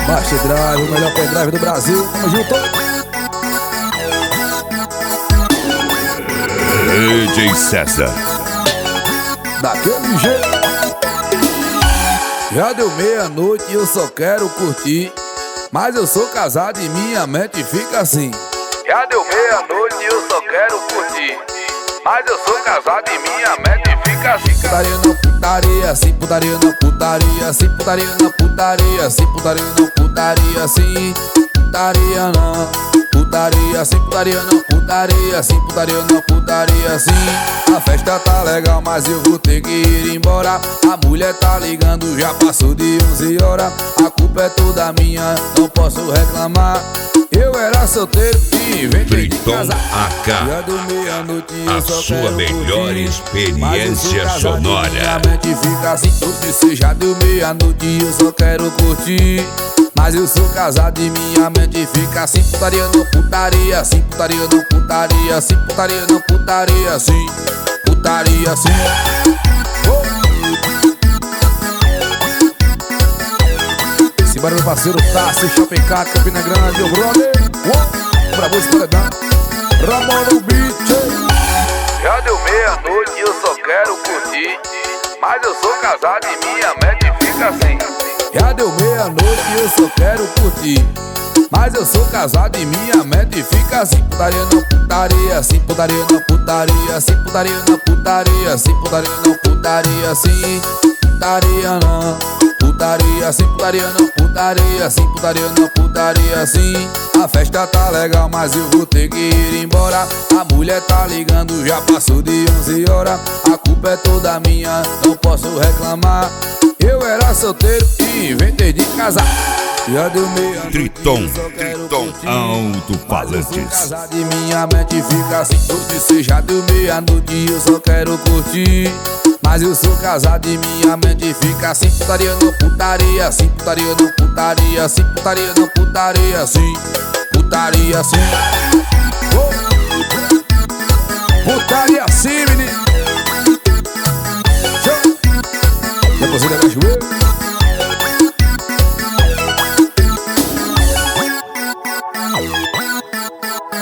Master Drive, o melhor pendrive do Brasil. Tamo junto. DJ César. Daquele jeito. Já deu meia-noite e eu só quero curtir, mas eu sou casado e minha mente fica assim. Já deu meia-noite e eu só quero curtir, mas eu sou casado e minha mente fica assim. Putaria não, putaria assim, putaria não, putaria assim, putaria não, putaria assim, putaria não, putaria assim, putaria não, putaria assim, putaria não, putaria assim, putaria não, putaria assim. A festa tá legal, mas eu vou ter que ir embora. A mulher tá ligando, já passou de 11 horas. A culpa é toda minha, não posso reclamar. Eu era solteiro e inventei de casar. AK, a sua melhor experiência sonora. Minha mente fica assim, tudo isso já deu meia-noite e eu só quero curtir, mas eu sou casado e minha mente fica assim. Putaria não, putaria assim, putaria não, putaria assim, putaria não, putaria assim, putaria assim. Esse barulho parceiro Tássio, Shopping Car, Campina Grande, o brother. Pra você paredão, Ramon no beat. Já deu meia-noite e eu só quero curtir, mas eu sou casado e minha mente fica assim. Já deu meia-noite e eu só quero curtir, mas eu sou casado e minha mente fica assim. Putaria não, putaria assim, putaria não, putaria assim, putaria não, putaria assim, putaria não, putaria assim, putaria não, putaria assim, putaria não, putaria assim, putaria não, putaria assim. A festa tá legal, mas eu vou ter que ir embora. A mulher tá ligando, já passou de 11 horas. A culpa é toda minha, não posso reclamar. Eu era solteiro e inventei de casar. Já deu meia-noite, Triton Alto-Falantes. Casado e minha mente fica assim. Eu disse, já deu meia-noite e eu só quero curtir, mas eu sou casado e minha mente fica assim. Putaria não, putaria assim, putaria não, putaria assim, putaria não, putaria assim, putaria assim. Putaria assim, menino. Depois da cachoeira.